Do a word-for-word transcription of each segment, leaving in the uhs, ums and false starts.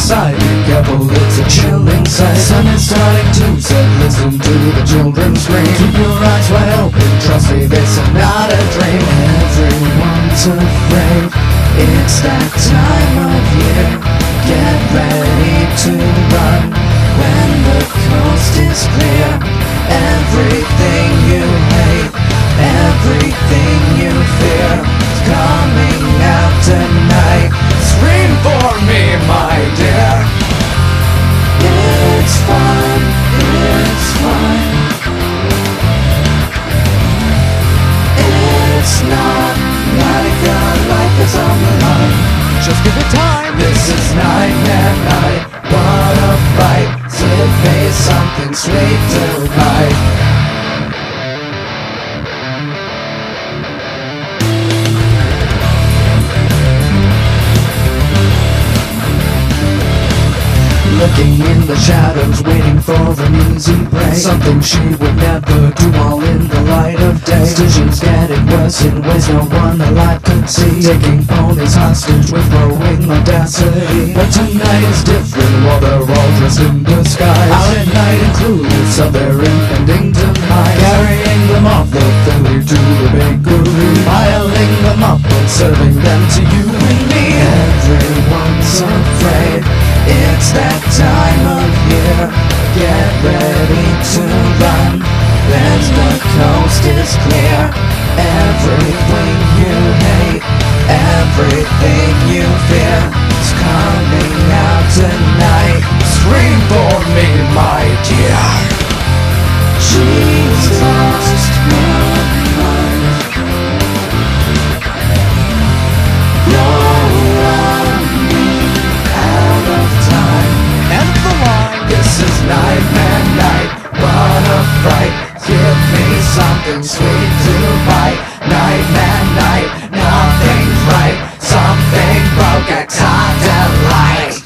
outside, be careful, it's a chilling sight. Sun is starting to set, listen to the children scream. Keep your eyes wide open, trust me, this is not a dream. Everyone's afraid, it's that time of year. Get ready to run when the coast is clear. Everything you hate, everything you fear, is coming out tonight. Scream for me, my dear. It's fun, it's fun. It's not like our life is on the line. Just give it time. This is Nightmare Night. What a fright. Give me something sweet to bite. Looking in the shadows, waiting for an easy prey. Something she would never do, all in the light of day. Decisions getting worse in ways no one alive could see. Taking ponies hostage with growing audacity. But tonight is different, while they're all dressed in disguise. Out at night and clueless of their impending demise. Carrying them off the ferry to the bakery, piling them up and serving them to you and me. Everyone's afraid, it's that time of year. Get ready to run when the coast is clear. Everything you hate, everything you fear, is coming out tonight. Scream for me, my dear. She's lost her mind. You're running out of time. End the line. This is Nightmare Night. What a fright. Give me something sweet to bite. Nightmare Night. Nothing's right. Something broke. It's hard to light.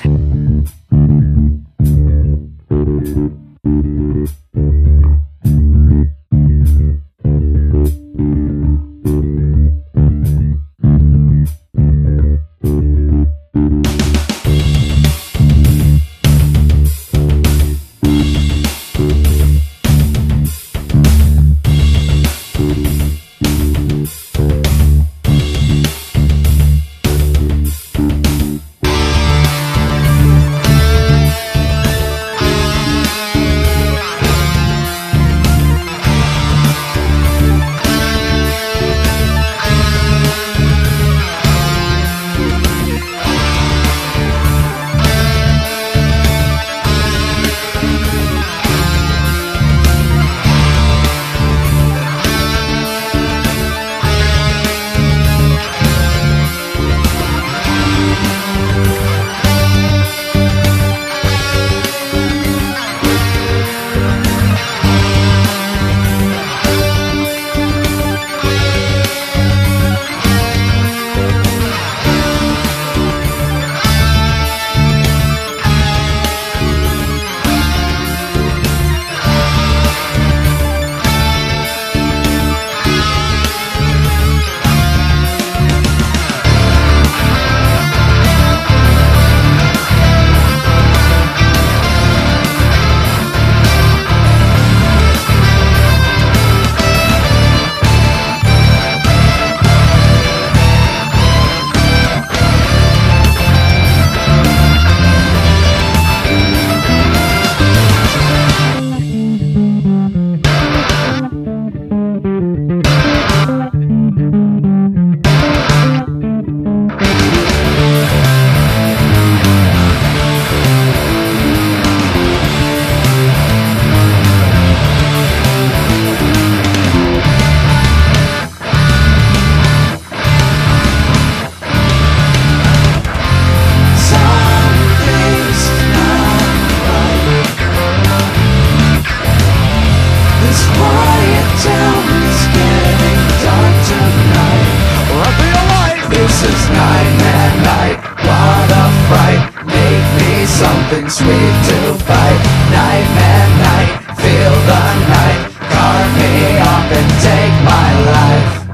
something sweet to bite. Nightmare night, feel the night. Carve me up and take my life.